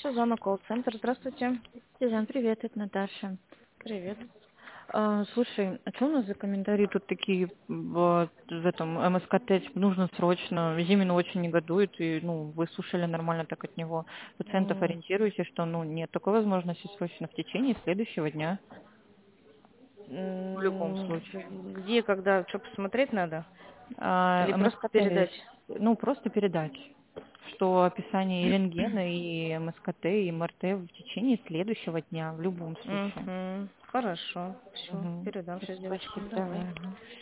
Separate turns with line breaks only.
Сезона колл-центр. Здравствуйте.
Селян, привет, это Наташа.
Привет.
Слушай, а что у нас за комментарии тут такие в этом МСКТ, типа, нужно срочно, Зимин очень негодует, и, вы слушали нормально так от него. Пациентов
М,
ориентируйте, что, нет такой возможности срочно в течение следующего дня, в любом случае.
Где, когда, что посмотреть надо? Или просто
МСКТ
передать?
есть, просто передать, что описание и рентгена, и МСКТ, и МРТ в течение следующего дня, в любом случае.
Хорошо. Все,
Угу.
передам сейчас девочкам.
Спасибо,
Давай.
давай. Ага.